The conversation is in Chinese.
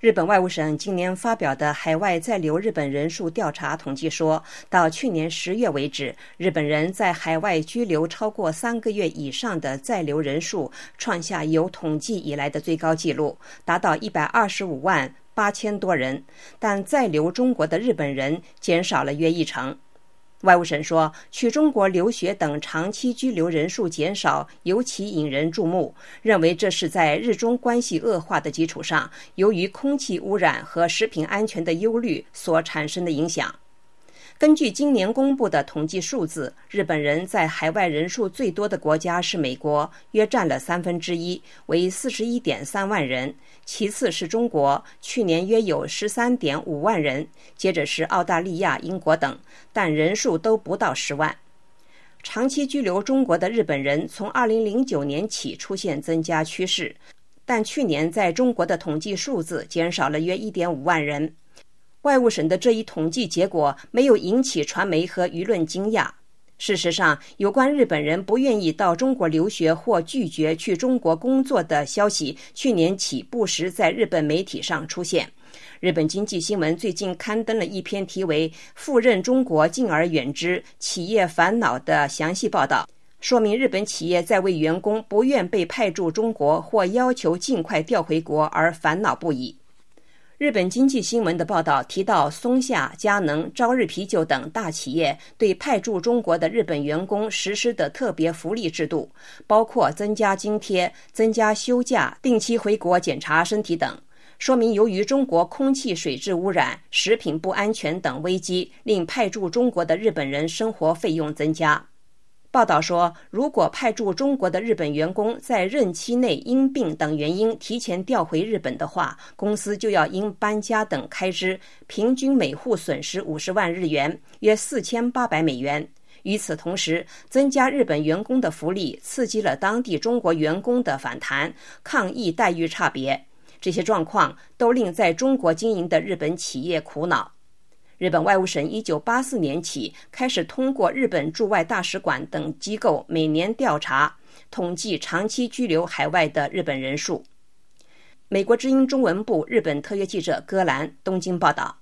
日本外务省今年发表的海外在留日本人数调查统计说，到去年10月为止，日本人在海外居留超过3个月以上的在留人数创下有统计以来的最高纪录，达到125万8千多人，但在留中国的日本人减少了约1成。外务省说，去中国留学等长期居留人数减少尤其引人注目，认为这是在日中关系恶化的基础上，由于空气污染和食品安全的忧虑所产生的影响。根据今年公布的统计数字，日本人在海外人数最多的国家是美国，约占了1/3，为41.3万人。其次是中国，去年约有13.5万人，接着是澳大利亚、英国等，但人数都不到10万。长期居留中国的日本人从2009年起出现增加趋势，但去年在中国的统计数字减少了约1.5万人。外务省的这一统计结果没有引起传媒和舆论惊讶。事实上，有关日本人不愿意到中国留学或拒绝去中国工作的消息，去年起不时在日本媒体上出现。日本经济新闻最近刊登了一篇题为《赴任中国敬而远之：企业烦恼》的详细报道，说明日本企业在为员工不愿被派驻中国或要求尽快调回国而烦恼不已。日本经济新闻的报道提到，松下、佳能、朝日啤酒等大企业对派驻中国的日本员工实施的特别福利制度，包括增加津贴、增加休假、定期回国检查身体等，说明由于中国空气水质污染、食品不安全等危机，令派驻中国的日本人生活费用增加。报道说，如果派驻中国的日本员工在任期内因病等原因提前调回日本的话，公司就要因搬家等开支，平均每户损失50万日元，约4800美元。与此同时，增加日本员工的福利，刺激了当地中国员工的反弹，抗议待遇差别。这些状况都令在中国经营的日本企业苦恼。日本外务省1984年起开始通过日本驻外大使馆等机构每年调查统计长期居留海外的日本人数。美国之音中文部日本特约记者戈兰东京报道。